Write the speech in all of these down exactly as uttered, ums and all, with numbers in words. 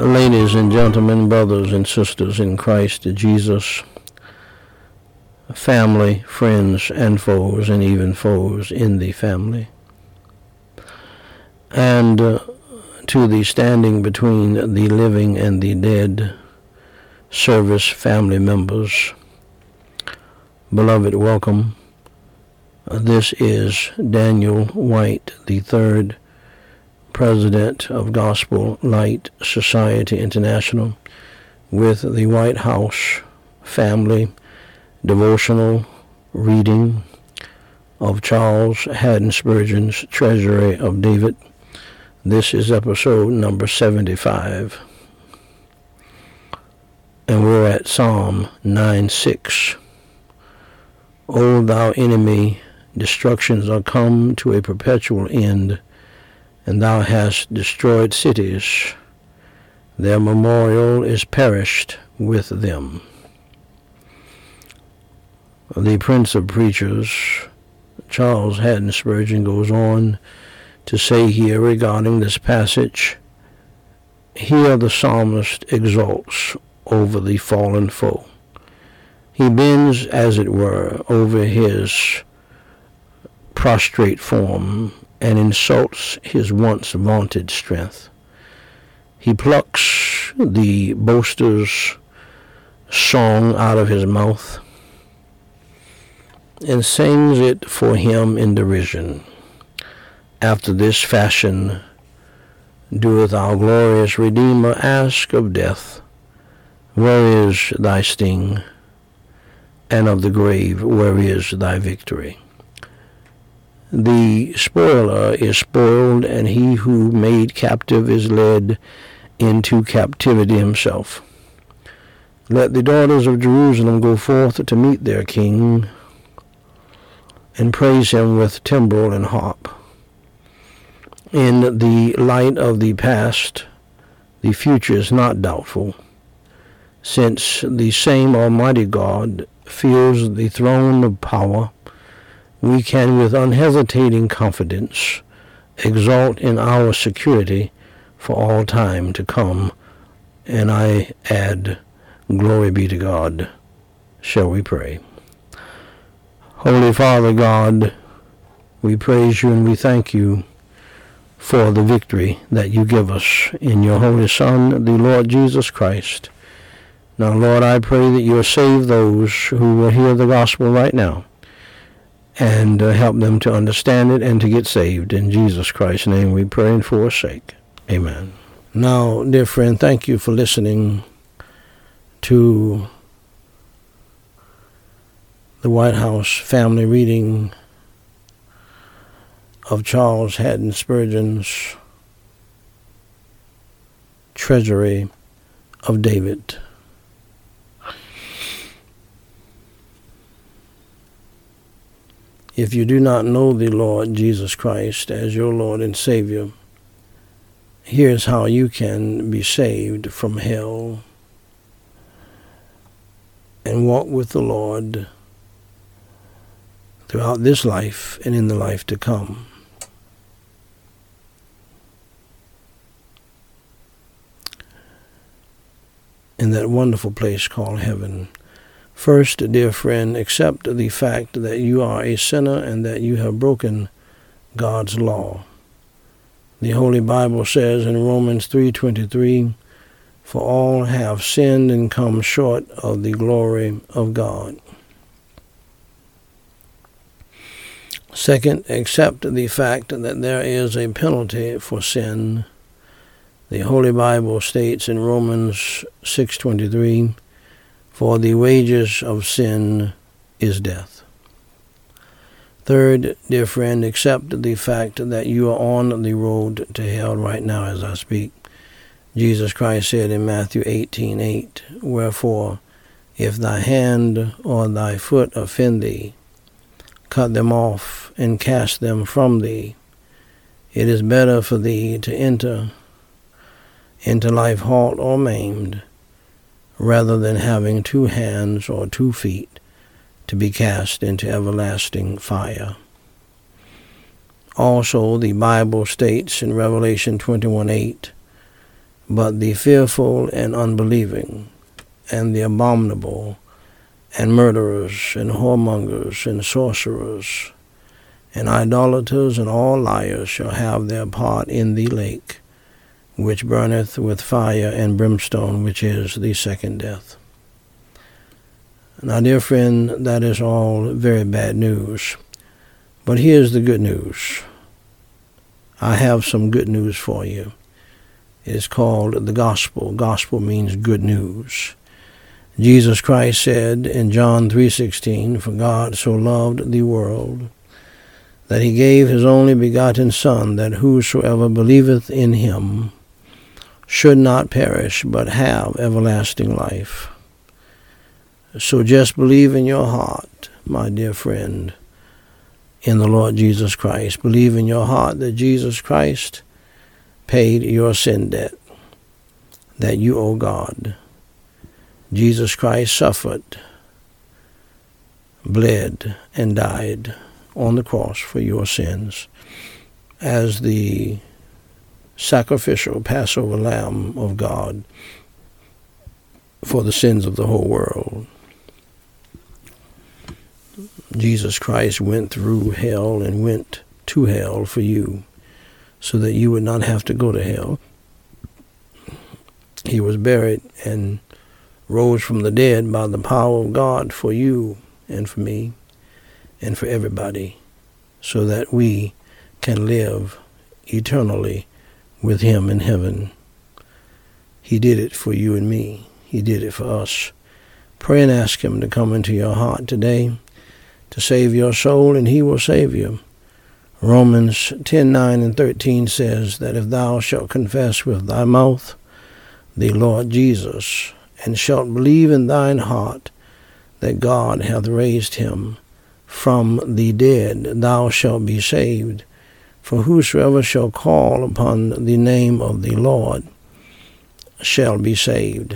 Ladies and gentlemen, brothers and sisters in Christ Jesus, family, friends, and foes, and even foes in the family, and uh, to the standing between the living and the dead service family members, beloved, welcome. Uh, this is Daniel White the third, President of Gospel Light Society International, with the White House Family Devotional reading of Charles Haddon Spurgeon's Treasury of David. This is episode number seventy-five, and we're at Psalm nine six. O thou enemy, destructions are come to a perpetual end, and thou hast destroyed cities. Their memorial is perished with them. The Prince of Preachers, Charles Haddon Spurgeon, goes on to say here regarding this passage, here the psalmist exults over the fallen foe. He bends, as it were, over his prostrate form and insults his once vaunted strength. He plucks the boaster's song out of his mouth and sings it for him in derision. After this fashion doeth our glorious Redeemer ask of death, where is thy sting? And of the grave, where is thy victory? The spoiler is spoiled, and he who made captive is led into captivity himself. Let the daughters of Jerusalem go forth to meet their king, and praise him with timbrel and harp. In the light of the past, the future is not doubtful, since the same Almighty God fills the throne of power. We can with unhesitating confidence exalt in our security for all time to come. And I add, glory be to God. Shall we pray? Holy Father God, we praise you and we thank you for the victory that you give us in your Holy Son, the Lord Jesus Christ. Now, Lord, I pray that you'll save those who will hear the gospel right now, and uh, help them to understand it and to get saved. In Jesus Christ's name we pray and forsake. Amen. Now, dear friend, thank you for listening to the White House Family reading of Charles Haddon Spurgeon's Treasury of David. If you do not know the Lord Jesus Christ as your Lord and Savior, here's how you can be saved from hell and walk with the Lord throughout this life and in the life to come. In that wonderful place called heaven. First, dear friend, accept the fact that you are a sinner and that you have broken God's law. The Holy Bible says in Romans three twenty-three, for all have sinned and come short of the glory of God. Second, accept the fact that there is a penalty for sin. The Holy Bible states in Romans six twenty-three, for the wages of sin is death. Third, dear friend, accept the fact that you are on the road to hell right now as I speak. Jesus Christ said in Matthew eighteen eight, wherefore, if thy hand or thy foot offend thee, cut them off and cast them from thee. It is better for thee to enter into life halt or maimed, rather than having two hands or two feet to be cast into everlasting fire. Also, the Bible states in Revelation twenty-one eight, but the fearful and unbelieving, and the abominable, and murderers, and whoremongers, and sorcerers, and idolaters, and all liars shall have their part in the lake, which burneth with fire and brimstone, which is the second death. Now, dear friend, that is all very bad news. But here's the good news. I have some good news for you. It is called the gospel. Gospel means good news. Jesus Christ said in John three sixteen, "For God so loved the world, that he gave his only begotten Son, that whosoever believeth in him should not perish, but have everlasting life." So just believe in your heart, my dear friend, in the Lord Jesus Christ. Believe in your heart that Jesus Christ paid your sin debt that you owe God. Jesus Christ suffered, bled, and died on the cross for your sins as the sacrificial Passover Lamb of God for the sins of the whole world. Jesus Christ went through hell and went to hell for you so that you would not have to go to hell. He was buried and rose from the dead by the power of God for you and for me and for everybody, so that we can live eternally with him in heaven. He did it for you and me. He did it for us. Pray and ask him to come into your heart today to save your soul, and he will save you. Romans ten nine and thirteen says that if thou shalt confess with thy mouth the Lord Jesus, and shalt believe in thine heart that God hath raised him from the dead, thou shalt be saved. For whosoever shall call upon the name of the Lord shall be saved.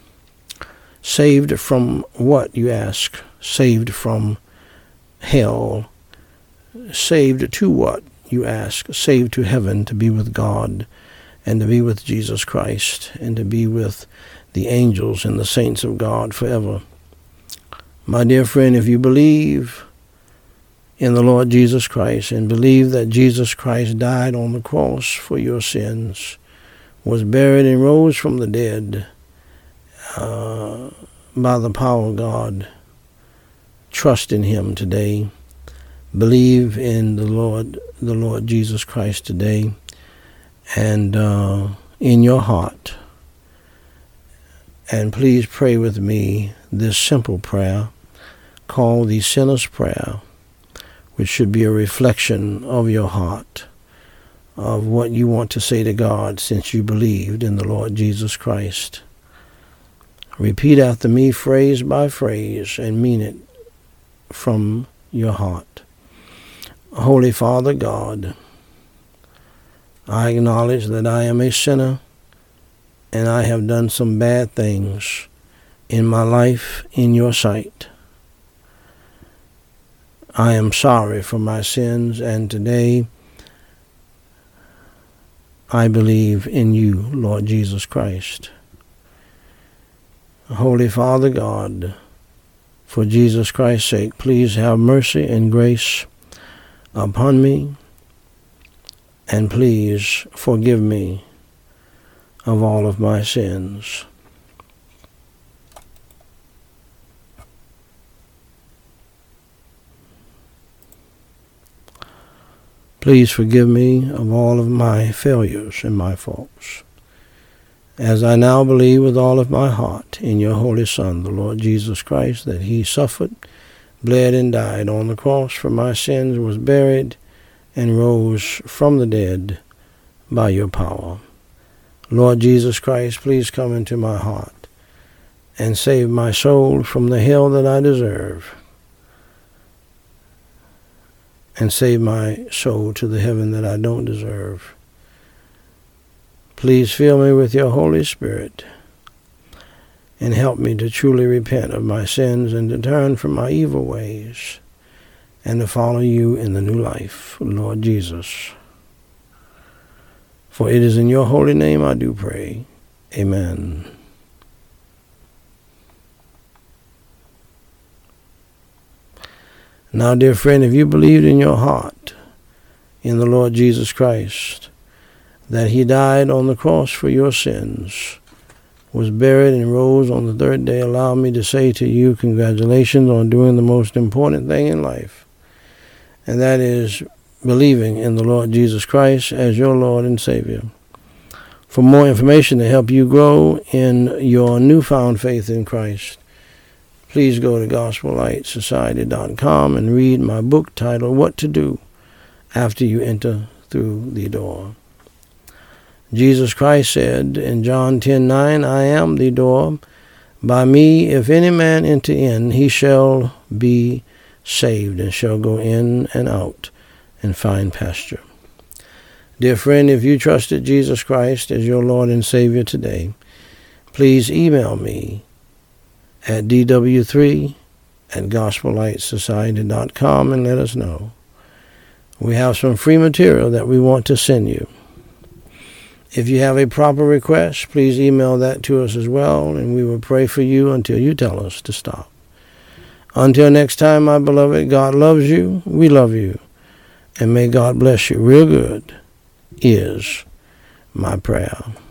Saved from what, you ask? Saved from hell. Saved to what, you ask? Saved to heaven, to be with God, and to be with Jesus Christ, and to be with the angels and the saints of God forever. My dear friend, if you believe in the Lord Jesus Christ and believe that Jesus Christ died on the cross for your sins, was buried and rose from the dead uh, by the power of God, trust in him today. Believe in the Lord, the Lord Jesus Christ today, and uh, in your heart. And please pray with me this simple prayer called the Sinner's Prayer, which should be a reflection of your heart, of what you want to say to God since you believed in the Lord Jesus Christ. Repeat after me phrase by phrase and mean it from your heart. Holy Father God, I acknowledge that I am a sinner and I have done some bad things in my life in your sight. I am sorry for my sins, and today I believe in you, Lord Jesus Christ. Holy Father God, for Jesus Christ's sake, please have mercy and grace upon me, and please forgive me of all of my sins. Please forgive me of all of my failures and my faults, as I now believe with all of my heart in your Holy Son, the Lord Jesus Christ, that he suffered, bled, and died on the cross for my sins, was buried, and rose from the dead by your power. Lord Jesus Christ, please come into my heart and save my soul from the hell that I deserve, and save my soul to the heaven that I don't deserve. Please fill me with your Holy Spirit and help me to truly repent of my sins and to turn from my evil ways and to follow you in the new life, Lord Jesus. For it is in your holy name I do pray. Amen. Now, dear friend, if you believed in your heart in the Lord Jesus Christ, that he died on the cross for your sins, was buried and rose on the third day, allow me to say to you, congratulations on doing the most important thing in life, and that is believing in the Lord Jesus Christ as your Lord and Savior. For more information to help you grow in your newfound faith in Christ, please go to gospel light society dot com and read my book titled, What to Do After You Enter Through the Door. Jesus Christ said in John ten nine, I am the door. By me, if any man enter in, he shall be saved, and shall go in and out and find pasture. Dear friend, if you trusted Jesus Christ as your Lord and Savior today, please email me at d w three at gospel light society dot com and let us know. We have some free material that we want to send you. If you have a proper request, please email that to us as well, and we will pray for you until you tell us to stop. Until next time, my beloved, God loves you, we love you, and may God bless you real good is my prayer.